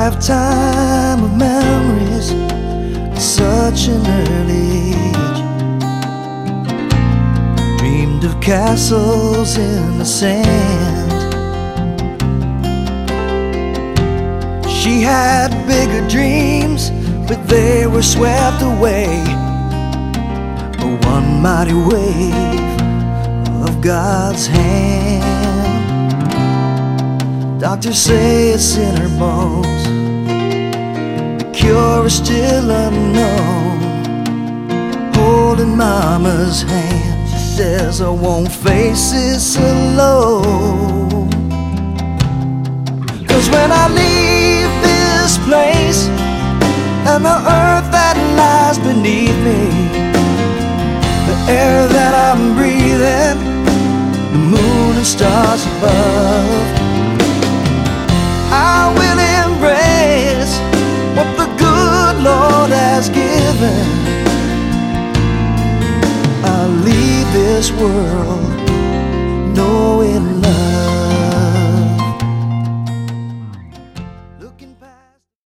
lifetime of memories at such an early age. Dreamed of castles in the sand. She had bigger dreams, but they were swept away by one mighty wave of God's hand. Doctors say it's in her bones, the cure is still unknown. Holding mama's hand, she says, I won't face this alone. 'Cause when I leave this place and the earth that lies beneath me, the air that I'm breathing, the moon and stars above, I will embrace what the good Lord has given. I'll leave this world